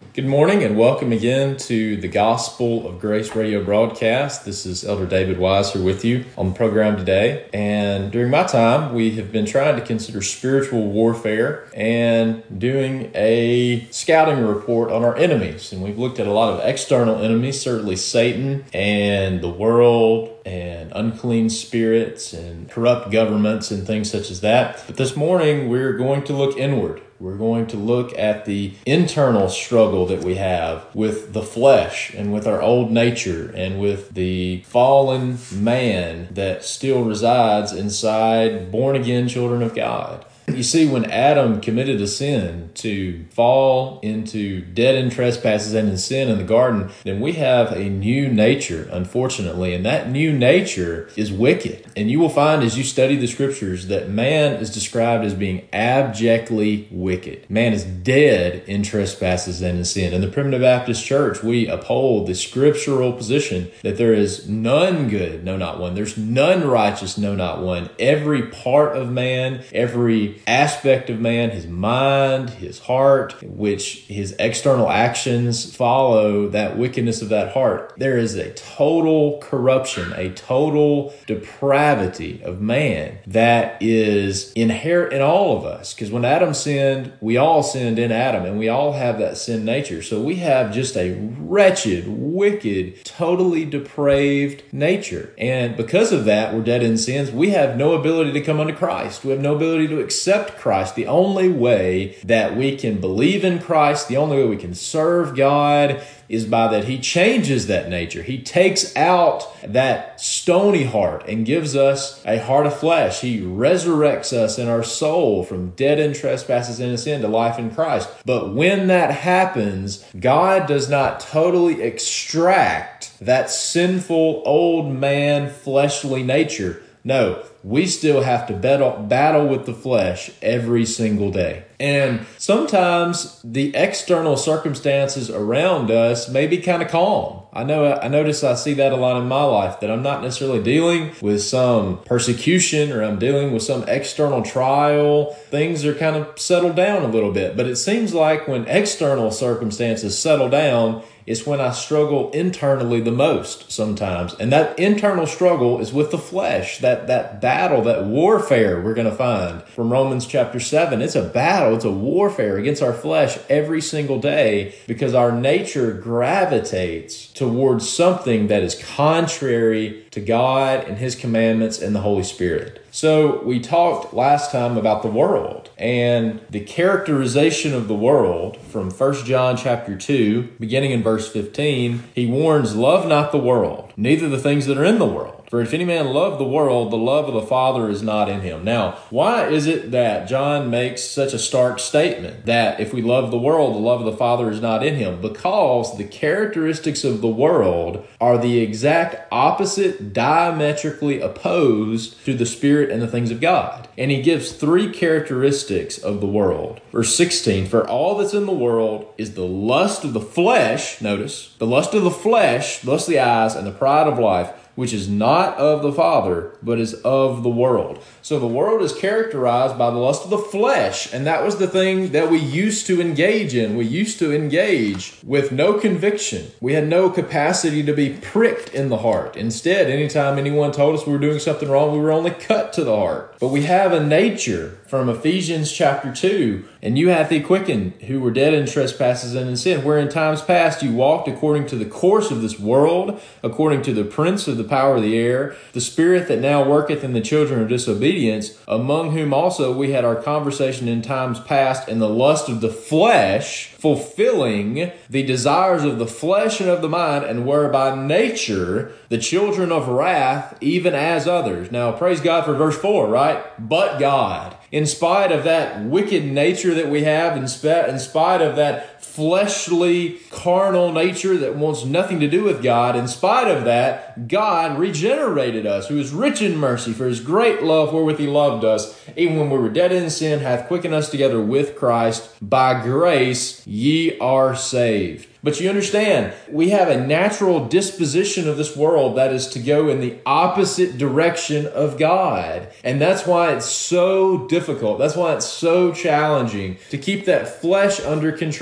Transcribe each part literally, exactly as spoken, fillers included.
Good morning and welcome again to the Gospel of Grace radio broadcast. This is Elder David Wise here with you on the program today. And during my time, we have been trying to consider spiritual warfare and doing a scouting report on our enemies. And we've looked at a lot of external enemies, certainly Satan and the world and unclean spirits and corrupt governments and things such as that. But this morning, we're going to look inward. We're going to look at the internal struggle that we have with the flesh and with our old nature and with the fallen man that still resides inside born-again children of God. You see, when Adam committed a sin to fall into dead in trespasses and in sin in the garden, then we have a new nature, unfortunately, and that new nature is wicked. And you will find as you study the scriptures that man is described as being abjectly wicked. Man is dead in trespasses and in sin. In the Primitive Baptist Church, we uphold the scriptural position that there is none good, no, not one. There's none righteous, no, not one. Every part of man, every aspect of man, his mind, his heart, which his external actions follow that wickedness of that heart. There is a total corruption, a total depravity of man that is inherent in all of us. Because when Adam sinned, we all sinned in Adam, and we all have that sin nature. So we have just a wretched, wicked, totally depraved nature. And because of that, we're dead in sins. We have no ability to come unto Christ. We have no ability to accept Christ. The only way that we can believe in Christ, the only way we can serve God is by that He changes that nature. He takes out that stony heart and gives us a heart of flesh. He resurrects us in our soul from dead in trespasses and in sin to life in Christ. But when that happens, God does not totally extract that sinful old man fleshly nature. No, we still have to battle, battle with the flesh every single day. And sometimes the external circumstances around us may be kind of calm. I know, I notice I see that a lot in my life, that I'm not necessarily dealing with some persecution or I'm dealing with some external trial. Things are kind of settled down a little bit. But it seems like when external circumstances settle down, it's when I struggle internally the most sometimes. And that internal struggle is with the flesh, that, that battle, that warfare we're going to find from Romans chapter seven. It's a battle, it's a warfare against our flesh every single day because our nature gravitates towards something that is contrary to God and His commandments and the Holy Spirit. So we talked last time about the world and the characterization of the world from First John chapter two, beginning in verse fifteen. He warns, "Love not the world, neither the things that are in the world. For if any man love the world, the love of the Father is not in him." Now, why is it that John makes such a stark statement that if we love the world, the love of the Father is not in him? Because the characteristics of the world are the exact opposite, diametrically opposed to the Spirit and the things of God. And he gives three characteristics of the world. Verse sixteen, "For all that's in the world is the lust of the flesh," notice, "the lust of the flesh, the lust of the eyes, and the pride of life, which is not of the Father, but is of the world." So the world is characterized by the lust of the flesh, and that was the thing that we used to engage in. We used to engage with no conviction. We had no capacity to be pricked in the heart. Instead, anytime anyone told us we were doing something wrong, we were only cut to the heart. But we have a nature from Ephesians chapter two, "And you hath He quickened, who were dead in trespasses and in sin, where in times past you walked according to the course of this world, according to the prince of the power of the air, the spirit that now worketh in the children of disobedience, among whom also we had our conversation in times past in the lust of the flesh, fulfilling the desires of the flesh and of the mind, and were by nature the children of wrath, even as others." Now, praise God for verse four, right? But God, in spite of that wicked nature that we have, in spite of that fleshly, carnal nature that wants nothing to do with God, in spite of that, God regenerated us, who is rich in mercy, for His great love wherewith He loved us, even when we were dead in sin, hath quickened us together with Christ. By grace ye are saved. But you understand, we have a natural disposition of this world that is to go in the opposite direction of God. And that's why it's so difficult. That's why it's so challenging to keep that flesh under control.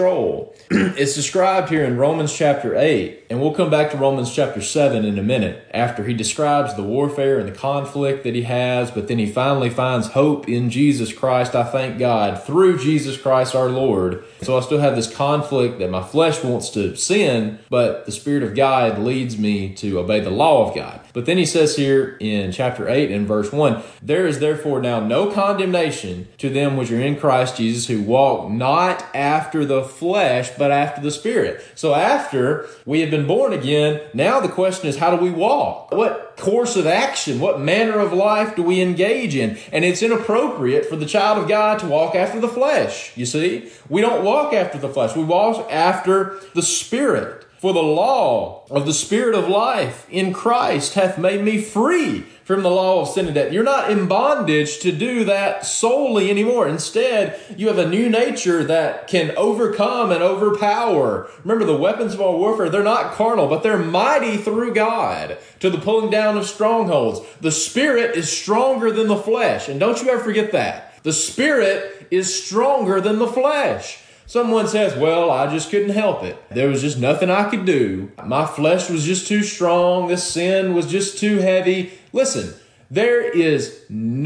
soul. It's described here in Romans chapter eight, and we'll come back to Romans chapter seven in a minute after he describes the warfare and the conflict that he has, but then he finally finds hope in Jesus Christ. I thank God through Jesus Christ our Lord. So I still have this conflict that my flesh wants to sin, but the Spirit of God leads me to obey the law of God. But then he says here in chapter eight and verse one, there is therefore now no condemnation to them which are in Christ Jesus, who walk not after the flesh, but after the Spirit. So after we have been born again, now the question is, how do we walk? What course of action, what manner of life do we engage in? And it's inappropriate for the child of God to walk after the flesh. You see, we don't walk after the flesh. We walk after the Spirit. For the law of the Spirit of life in Christ hath made me free from the law of sin and death. You're not in bondage to do that solely anymore. Instead, you have a new nature that can overcome and overpower. Remember, the weapons of our warfare, they're not carnal, but they're mighty through God to the pulling down of strongholds. The Spirit is stronger than the flesh. And don't you ever forget that. The Spirit is stronger than the flesh. Someone says, well, I just couldn't help it. There was just nothing I could do. My flesh was just too strong. This sin was just too heavy. Listen, there is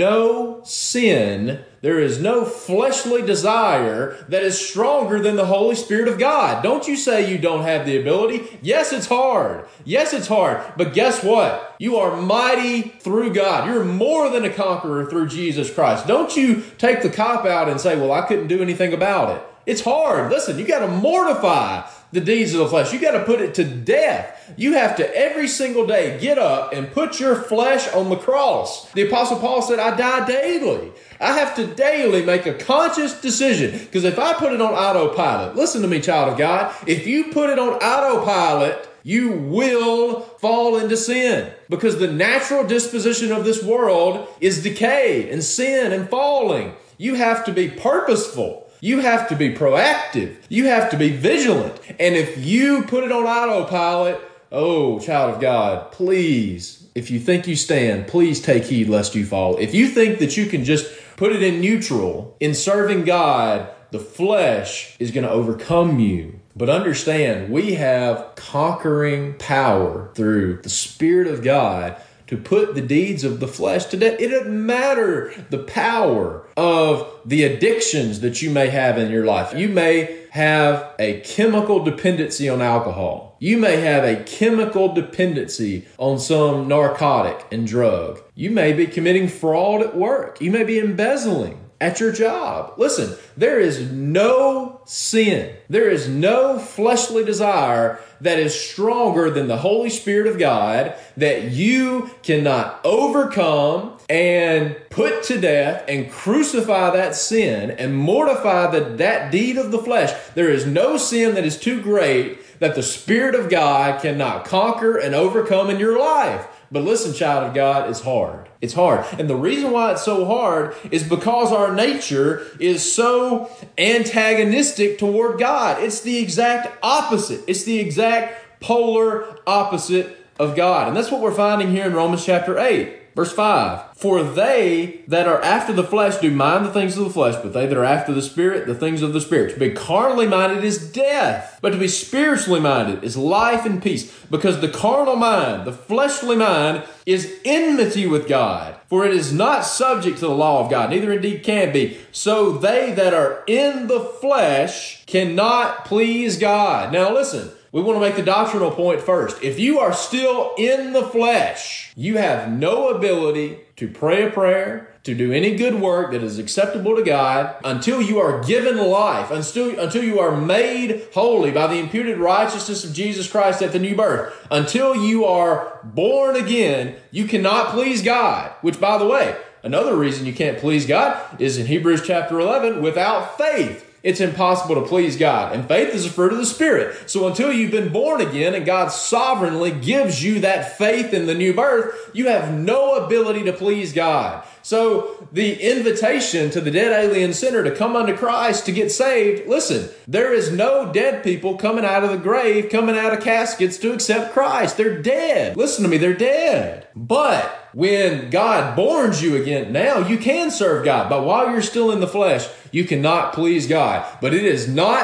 no sin, there is no fleshly desire that is stronger than the Holy Spirit of God. Don't you say you don't have the ability. Yes, it's hard. Yes, it's hard. But guess what? You are mighty through God. You're more than a conqueror through Jesus Christ. Don't you take the cop out and say, well, I couldn't do anything about it. It's hard. Listen, you got to mortify the deeds of the flesh. You got to put it to death. You have to every single day get up and put your flesh on the cross. The Apostle Paul said, I die daily. I have to daily make a conscious decision, because if I put it on autopilot, listen to me, child of God, if you put it on autopilot, you will fall into sin, because the natural disposition of this world is decay and sin and falling. You have to be purposeful. You have to be proactive. You have to be vigilant. And if you put it on autopilot, oh, child of God, please, if you think you stand, please take heed lest you fall. If you think that you can just put it in neutral in serving God, the flesh is going to overcome you. But understand, we have conquering power through the Spirit of God to put the deeds of the flesh to death. It doesn't matter the power of the addictions that you may have in your life. You may have a chemical dependency on alcohol. You may have a chemical dependency on some narcotic and drug. You may be committing fraud at work. You may be embezzling at your job. Listen, there is no sin. There is no fleshly desire that is stronger than the Holy Spirit of God that you cannot overcome and put to death and crucify that sin and mortify the, that deed of the flesh. There is no sin that is too great that the Spirit of God cannot conquer and overcome in your life. But listen, child of God, it's hard. It's hard. And the reason why it's so hard is because our nature is so antagonistic toward God. It's the exact opposite. It's the exact polar opposite of God. And that's what we're finding here in Romans chapter eight. Verse five, for they that are after the flesh do mind the things of the flesh, but they that are after the Spirit, the things of the Spirit. To be carnally minded is death, but to be spiritually minded is life and peace. Because the carnal mind, the fleshly mind, is enmity with God, for it is not subject to the law of God, neither indeed can be. So they that are in the flesh cannot please God. Now listen. We want to make the doctrinal point first. If you are still in the flesh, you have no ability to pray a prayer, to do any good work that is acceptable to God until you are given life, until, until you are made holy by the imputed righteousness of Jesus Christ at the new birth. Until you are born again, you cannot please God, which, by the way, another reason you can't please God is in Hebrews chapter eleven, without faith. It's impossible to please God. And faith is a fruit of the Spirit. So until you've been born again and God sovereignly gives you that faith in the new birth, you have no ability to please God. So the invitation to the dead alien sinner to come unto Christ to get saved, listen, there is no dead people coming out of the grave, coming out of caskets to accept Christ. They're dead. Listen to me, they're dead. But when God borns you again, now you can serve God. But while you're still in the flesh, you cannot please God. But it is not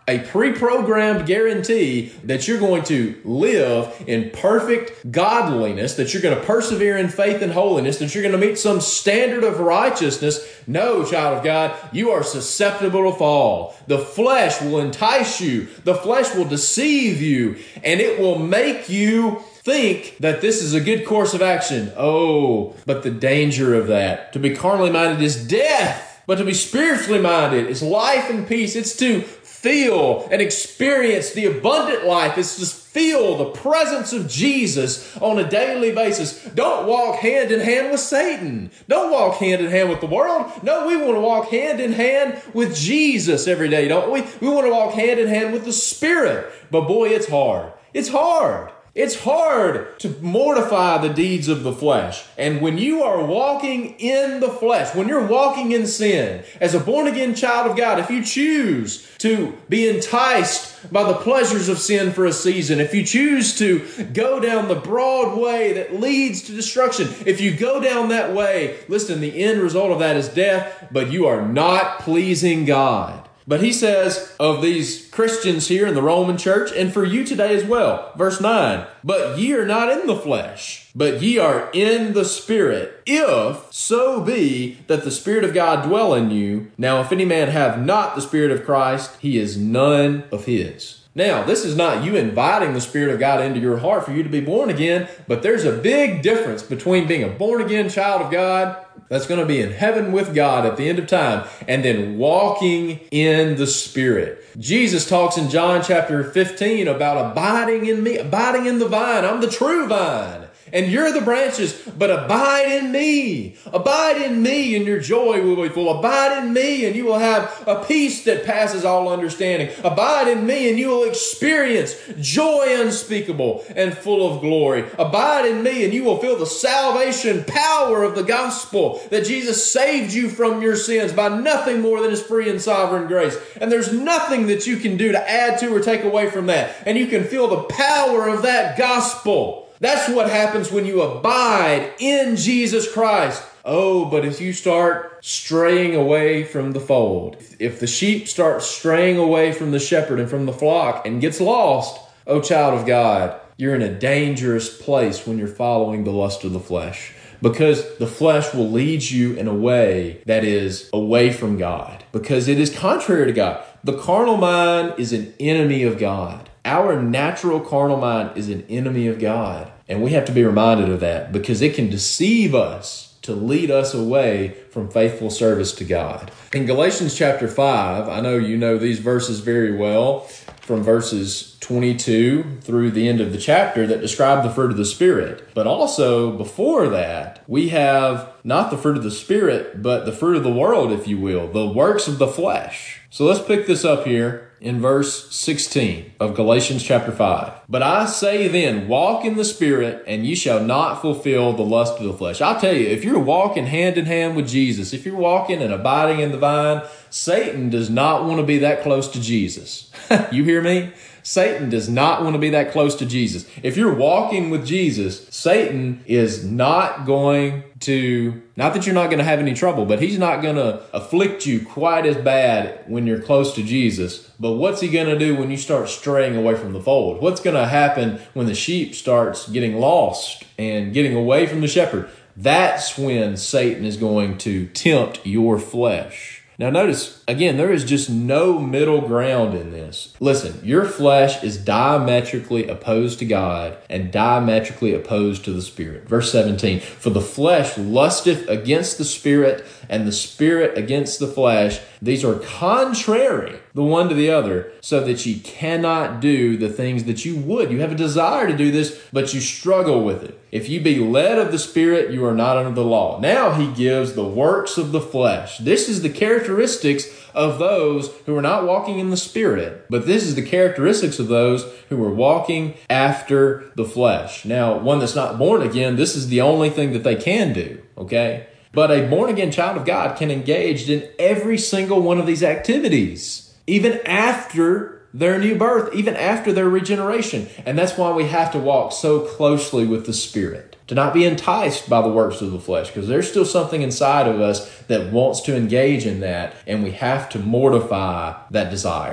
a pre-programmed guarantee that you're going to live in perfect godliness, that you're going to persevere in faith and holiness, that you're going to meet some standard of righteousness. No, child of God, you are susceptible to fall. The flesh will entice you. The flesh will deceive you, and it will make you think that this is a good course of action. Oh, but the danger of that. To be carnally minded is death, but to be spiritually minded is life and peace. It's to feel and experience the abundant life. It's to feel the presence of Jesus on a daily basis. Don't walk hand in hand with Satan. Don't walk hand in hand with the world. No, we want to walk hand in hand with Jesus every day, don't we? We want to walk hand in hand with the Spirit. But boy, it's hard. It's hard. It's hard to mortify the deeds of the flesh. And when you are walking in the flesh, when you're walking in sin, as a born-again child of God, if you choose to be enticed by the pleasures of sin for a season, if you choose to go down the broad way that leads to destruction, if you go down that way, listen, the end result of that is death, but you are not pleasing God. But he says of these Christians here in the Roman church, and for you today as well, verse nine, but ye are not in the flesh, but ye are in the Spirit, if so be that the Spirit of God dwell in you. Now, if any man have not the Spirit of Christ, he is none of his. Now, this is not you inviting the Spirit of God into your heart for you to be born again, but there's a big difference between being a born-again child of God that's going to be in heaven with God at the end of time, and then walking in the Spirit. Jesus talks in John chapter fifteen about abiding in me, abiding in the vine. I'm the true vine, and you're the branches, but abide in me. Abide in me, and your joy will be full. Abide in me, and you will have a peace that passes all understanding. Abide in me, and you will experience joy unspeakable and full of glory. Abide in me, and you will feel the salvation power of the gospel, that Jesus saved you from your sins by nothing more than his free and sovereign grace. And there's nothing that you can do to add to or take away from that. And you can feel the power of that gospel. That's what happens when you abide in Jesus Christ. Oh, but if you start straying away from the fold, if the sheep start straying away from the shepherd and from the flock and gets lost, oh, child of God, you're in a dangerous place when you're following the lust of the flesh. Because the flesh will lead you in a way that is away from God. Because it is contrary to God. The carnal mind is an enemy of God. Our natural carnal mind is an enemy of God. And we have to be reminded of that, because it can deceive us to lead us away from faithful service to God. In Galatians chapter five, I know you know these verses very well, from verses twenty-two through the end of the chapter, that describe the fruit of the Spirit. But also before that, we have not the fruit of the Spirit, but the fruit of the world, if you will, the works of the flesh. So let's pick this up here in verse sixteen of Galatians chapter five. But I say then, walk in the Spirit, and ye shall not fulfill the lust of the flesh. I'll tell you, if you're walking hand in hand with Jesus, if you're walking and abiding in the vine, Satan does not want to be that close to Jesus. You hear me? Satan does not want to be that close to Jesus. If you're walking with Jesus, Satan is not going to, not that you're not going to have any trouble, but he's not going to afflict you quite as bad when you're close to Jesus. But what's he going to do when you start straying away from the fold? What's going to happen when the sheep starts getting lost and getting away from the shepherd? That's when Satan is going to tempt your flesh. Now notice, again, there is just no middle ground in this. Listen, your flesh is diametrically opposed to God and diametrically opposed to the Spirit. Verse seventeen, for the flesh lusteth against the Spirit, and the Spirit against the flesh. These are contrary the one to the other, so that ye cannot do the things that you would. You have a desire to do this, but you struggle with it. If you be led of the Spirit, you are not under the law. Now he gives the works of the flesh. This is the characteristics of those who are not walking in the Spirit, but this is the characteristics of those who are walking after the flesh. Now, one that's not born again, this is the only thing that they can do, okay? But a born-again child of God can engage in every single one of these activities, even after their new birth, even after their regeneration. And that's why we have to walk so closely with the Spirit, to not be enticed by the works of the flesh, because there's still something inside of us that wants to engage in that, and we have to mortify that desire.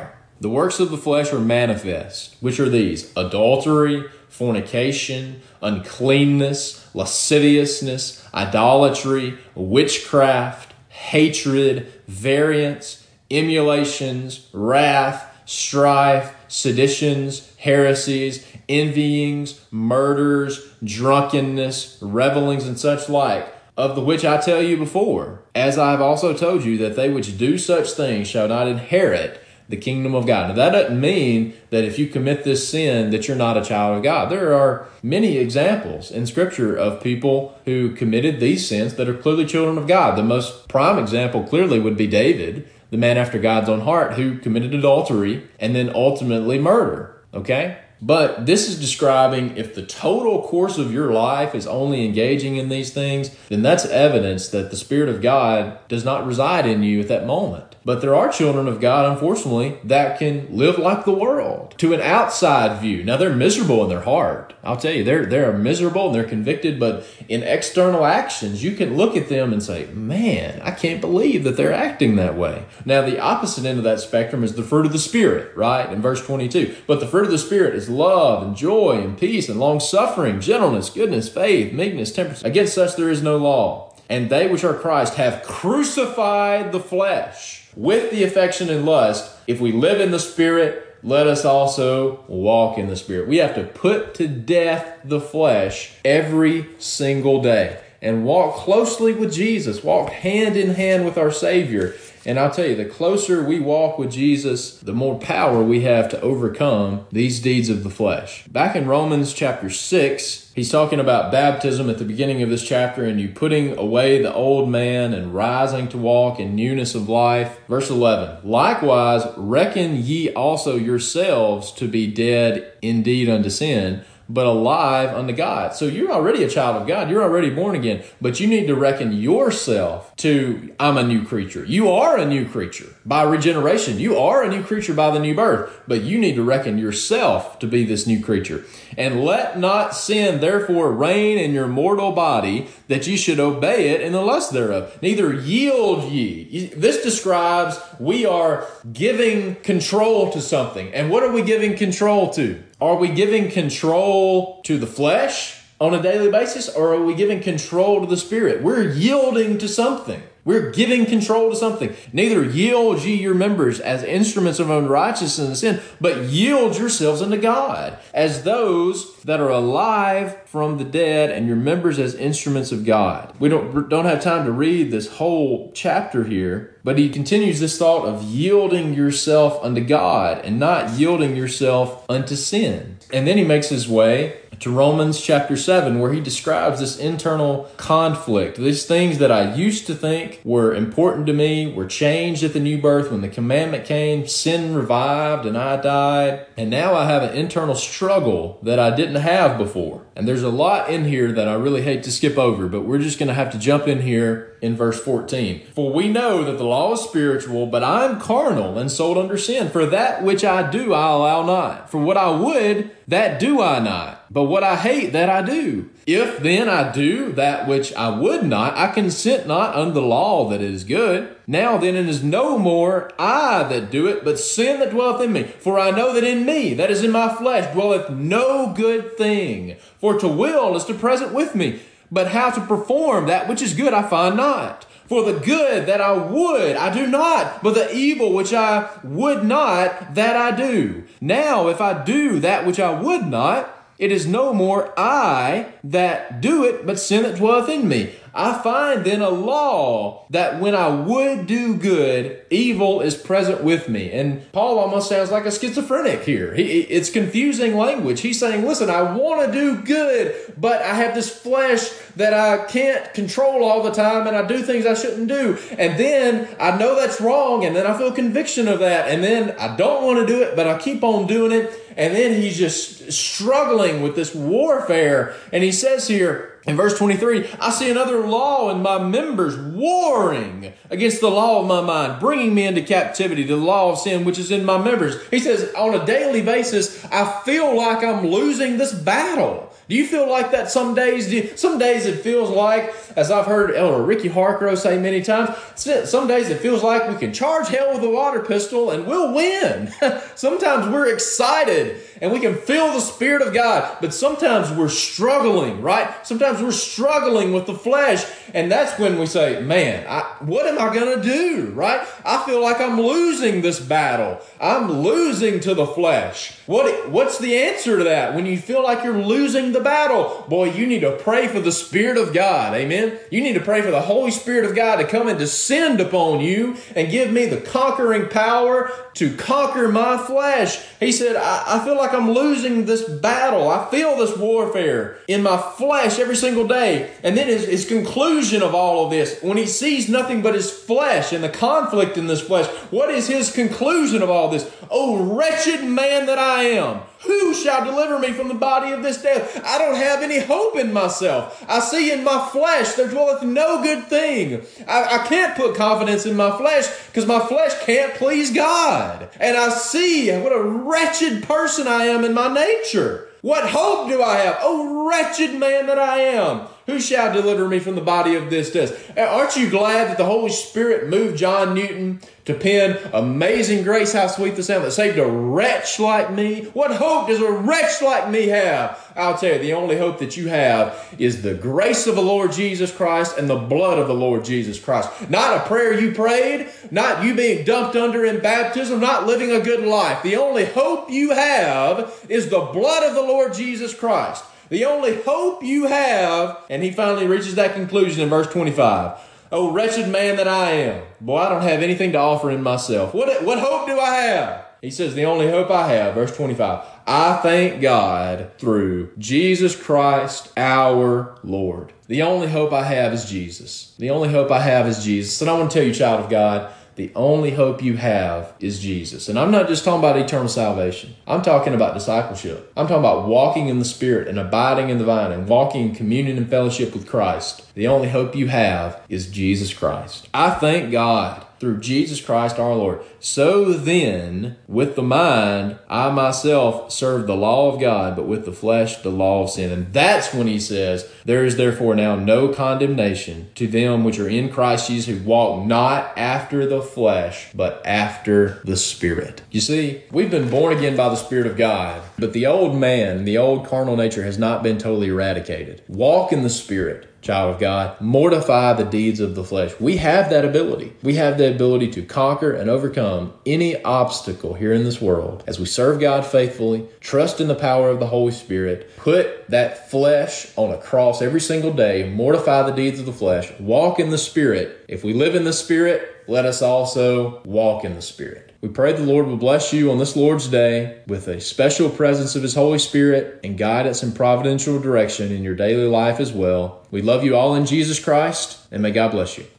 The works of the flesh are manifest, which are these: adultery, fornication, uncleanness, lasciviousness, idolatry, witchcraft, hatred, variance, emulations, wrath, strife, seditions, heresies, envyings, murders, drunkenness, revelings, and such like, of the which I tell you before, as I have also told you, that they which do such things shall not inherit the kingdom of God. Now, that doesn't mean that if you commit this sin that you're not a child of God. There are many examples in Scripture of people who committed these sins that are clearly children of God. The most prime example clearly would be David, the man after God's own heart, who committed adultery and then ultimately murder. Okay? But this is describing if the total course of your life is only engaging in these things, then that's evidence that the Spirit of God does not reside in you at that moment. But there are children of God, unfortunately, that can live like the world to an outside view. Now, they're miserable in their heart. I'll tell you, they're, they're miserable and they're convicted, but in external actions, you can look at them and say, man, I can't believe that they're acting that way. Now, the opposite end of that spectrum is the fruit of the Spirit, right? In verse twenty-two. But the fruit of the Spirit is love and joy and peace and long-suffering, gentleness, goodness, faith, meekness, temperance. Against such there is no law. And they which are Christ have crucified the flesh with the affection and lust. If we live in the Spirit, let us also walk in the Spirit. We have to put to death the flesh every single day and walk closely with Jesus, walk hand in hand with our Savior. And I'll tell you, the closer we walk with Jesus, the more power we have to overcome these deeds of the flesh. Back in Romans chapter six, he's talking about baptism at the beginning of this chapter, and you putting away the old man and rising to walk in newness of life. Verse eleven, likewise, reckon ye also yourselves to be dead indeed unto sin, but alive unto God. So you're already a child of God. You're already born again, but you need to reckon yourself to, I'm a new creature. You are a new creature by regeneration. You are a new creature by the new birth, but you need to reckon yourself to be this new creature. And let not sin therefore reign in your mortal body, that ye should obey it in the lust thereof. Neither yield ye. This describes we are giving control to something. And what are we giving control to? Are we giving control to the flesh on a daily basis, or are we giving control to the Spirit? We're yielding to something. We're giving control to something. Neither yield ye your members as instruments of unrighteousness and sin, but yield yourselves unto God as those that are alive from the dead, and your members as instruments of God. We don't, don't have time to read this whole chapter here, but he continues this thought of yielding yourself unto God and not yielding yourself unto sin. And then he makes his way to Romans chapter seven, where he describes this internal conflict. These things that I used to think were important to me were changed at the new birth. When the commandment came, sin revived and I died. And now I have an internal struggle that I didn't have before. And there's a lot in here that I really hate to skip over, but we're just going to have to jump in here in verse fourteen. For we know that the law is spiritual, but I am carnal and sold under sin. For that which I do, I allow not. For what I would, that do I not. But what I hate, that I do. If then I do that which I would not, I consent not unto the law that is good. Now then it is no more I that do it, but sin that dwelleth in me. For I know that in me, that is in my flesh, dwelleth no good thing. For to will is to present with me, but how to perform that which is good I find not. For the good that I would, I do not, but the evil which I would not, that I do. Now, if I do that which I would not, it is no more I that do it, but sin that dwelleth in me. I find then a law that when I would do good, evil is present with me. And Paul almost sounds like a schizophrenic here. He, it's confusing language. He's saying, listen, I want to do good, but I have this flesh that I can't control all the time, and I do things I shouldn't do. And then I know that's wrong, and then I feel conviction of that. And then I don't want to do it, but I keep on doing it. And then he's just struggling with this warfare. And he says here, In verse twenty-three, I see another law in my members warring against the law of my mind, bringing me into captivity to the law of sin which is in my members. He says, on a daily basis, I feel like I'm losing this battle. Do you feel like that some days? Do you, some days it feels like, as I've heard Elder Ricky Harcrow say many times, some days it feels like we can charge hell with a water pistol and we'll win. Sometimes we're excited and we can feel the Spirit of God, but sometimes we're struggling, right? Sometimes we're struggling with the flesh, and that's when we say, man, I, what am I going to do, right? I feel like I'm losing this battle. I'm losing to the flesh. What, what's the answer to that? When you feel like you're losing the battle, boy, you need to pray for the Spirit of God, amen? You need to pray for the Holy Spirit of God to come and descend upon you and give me the conquering power to conquer my flesh. He said, I, I feel like I'm losing this battle. I feel this warfare in my flesh every single day. And then his, his conclusion of all of this, when he sees nothing but his flesh and the conflict in this flesh, what is his conclusion of all this? Oh, wretched man that I am, who shall deliver me from the body of this death? I don't have any hope in myself. I see in my flesh there dwelleth no good thing. I, I can't put confidence in my flesh because my flesh can't please God. And I see what a wretched person I am in my nature. What hope do I have? Oh, wretched man that I am, who shall deliver me from the body of this death? Aren't you glad that the Holy Spirit moved John Newton to pen Amazing Grace, How Sweet the Sound that saved a wretch like me? What hope does a wretch like me have? I'll tell you, the only hope that you have is the grace of the Lord Jesus Christ and the blood of the Lord Jesus Christ. Not a prayer you prayed, not you being dumped under in baptism, not living a good life. The only hope you have is the blood of the Lord Jesus Christ. The only hope you have, and he finally reaches that conclusion in verse twenty-five. Oh, wretched man that I am. Boy, I don't have anything to offer in myself. What, what hope do I have? He says, the only hope I have, verse twenty-five, I thank God through Jesus Christ our Lord. The only hope I have is Jesus. The only hope I have is Jesus. And I want to tell you, child of God, the only hope you have is Jesus. And I'm not just talking about eternal salvation. I'm talking about discipleship. I'm talking about walking in the Spirit and abiding in the vine and walking in communion and fellowship with Christ. The only hope you have is Jesus Christ. I thank God through Jesus Christ our Lord. So then, with the mind, I myself serve the law of God, but with the flesh, the law of sin. And that's when he says, there is therefore now no condemnation to them which are in Christ Jesus, who walk not after the flesh, but after the Spirit. You see, we've been born again by the Spirit of God, but the old man, the old carnal nature has not been totally eradicated. Walk in the Spirit, child of God. Mortify the deeds of the flesh. We have that ability. We have the ability to conquer and overcome any obstacle here in this world as we serve God faithfully, trust in the power of the Holy Spirit, put that flesh on a cross every single day, mortify the deeds of the flesh, walk in the Spirit. If we live in the Spirit, let us also walk in the Spirit. We pray the Lord will bless you on this Lord's Day with a special presence of His Holy Spirit and guidance and providential direction in your daily life as well. We love you all in Jesus Christ, and may God bless you.